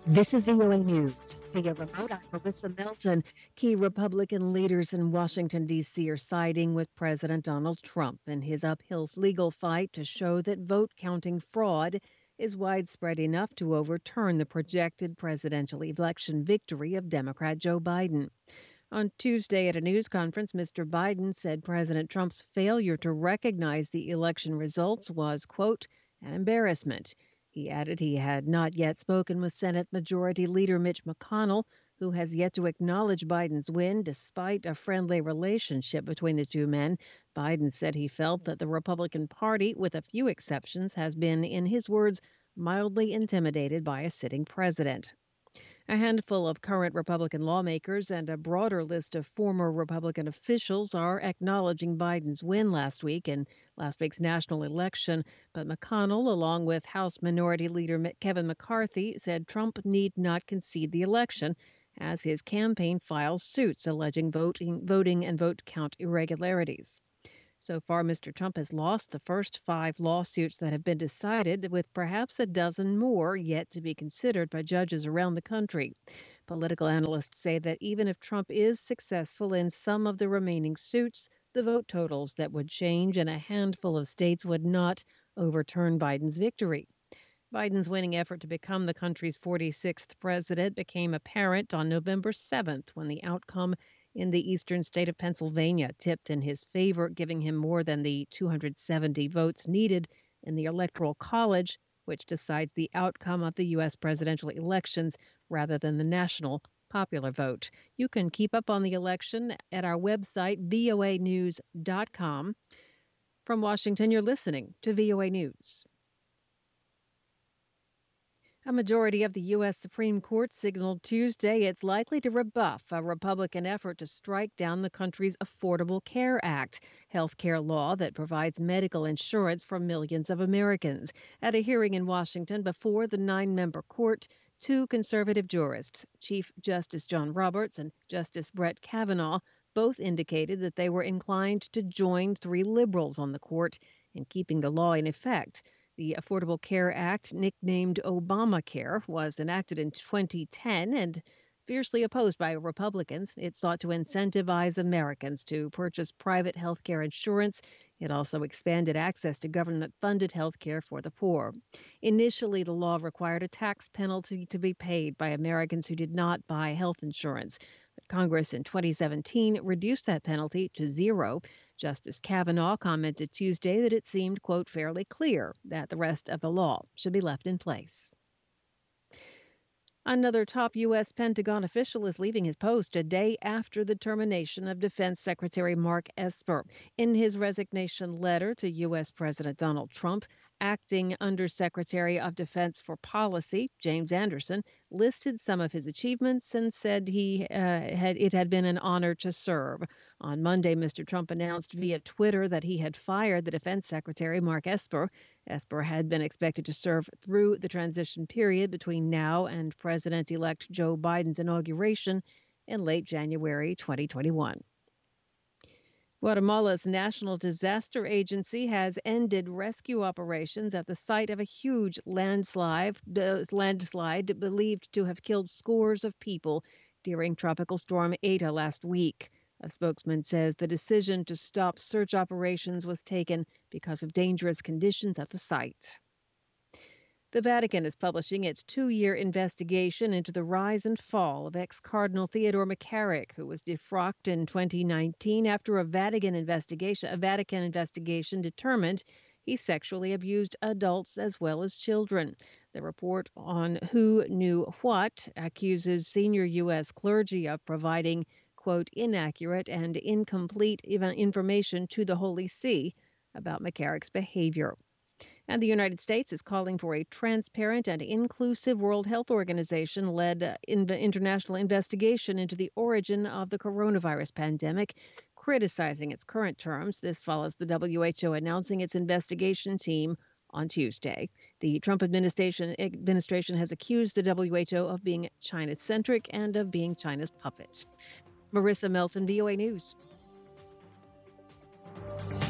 This is VOA News. Via remote, I'm Marissa Melton. Key Republican leaders in Washington, D.C. are siding with President Donald Trump in his uphill legal fight to show that vote counting fraud is widespread enough to overturn the projected presidential election victory of Democrat Joe Biden. On Tuesday at a news conference, Mr. Biden said President Trump's failure to recognize the election results was, quote, an embarrassment. He added he had not yet spoken with Senate Majority Leader Mitch McConnell, who has yet to acknowledge Biden's win despite a friendly relationship between the two men. Biden said he felt that the Republican Party, with a few exceptions, has been, in his words, mildly intimidated by a sitting president. A handful of current Republican lawmakers and a broader list of former Republican officials are acknowledging Biden's win last week in last week's national election. But McConnell, along with House Minority Leader Kevin McCarthy, said Trump need not concede the election as his campaign files suits alleging voting and vote count irregularities. So far, Mr. Trump has lost the first 5 lawsuits that have been decided, with perhaps a dozen more yet to be considered by judges around the country. Political analysts say that even if Trump is successful in some of the remaining suits, the vote totals that would change in a handful of states would not overturn Biden's victory. Biden's winning effort to become the country's 46th president became apparent on November 7th when the outcome in the eastern state of Pennsylvania tipped in his favor, giving him more than the 270 votes needed in the Electoral College, which decides the outcome of the U.S. presidential elections rather than the national popular vote. You can keep up on the election at our website, voanews.com. From Washington, you're listening to VOA News. A majority of the U.S. Supreme Court signaled Tuesday it's likely to rebuff a Republican effort to strike down the country's Affordable Care Act, health care law that provides medical insurance for millions of Americans. At a hearing in Washington before the 9-member court, 2 conservative jurists, Chief Justice John Roberts and Justice Brett Kavanaugh, both indicated that they were inclined to join 3 liberals on the court in keeping the law in effect. The Affordable Care Act, nicknamed Obamacare, was enacted in 2010 and fiercely opposed by Republicans. It sought to incentivize Americans to purchase private health care insurance. It also expanded access to government-funded health care for the poor. Initially, the law required a tax penalty to be paid by Americans who did not buy health insurance. But Congress in 2017 reduced that penalty to 0. Justice Kavanaugh commented Tuesday that it seemed, quote, fairly clear that the rest of the law should be left in place. Another top U.S. Pentagon official is leaving his post a day after the termination of Defense Secretary Mark Esper. In his resignation letter to U.S. President Donald Trump, Acting Undersecretary of Defense for Policy, James Anderson, listed some of his achievements and said it had been an honor to serve. On Monday, Mr. Trump announced via Twitter that he had fired the Defense Secretary, Mark Esper. Esper had been expected to serve through the transition period between now and President-elect Joe Biden's inauguration in late January 2021. Guatemala's National Disaster Agency has ended rescue operations at the site of a huge landslide believed to have killed scores of people during Tropical Storm Eta last week. A spokesman says the decision to stop search operations was taken because of dangerous conditions at the site. The Vatican is publishing its 2-year investigation into the rise and fall of ex-Cardinal Theodore McCarrick, who was defrocked in 2019 after a Vatican investigation determined he sexually abused adults as well as children. The report on Who Knew What accuses senior U.S. clergy of providing, quote, inaccurate and incomplete information to the Holy See about McCarrick's behavior. And the United States is calling for a transparent and inclusive World Health Organization-led international investigation into the origin of the coronavirus pandemic, criticizing its current terms. This follows the WHO announcing its investigation team on Tuesday. The Trump administration has accused the WHO of being China-centric and of being China's puppet. Marissa Melton, VOA News.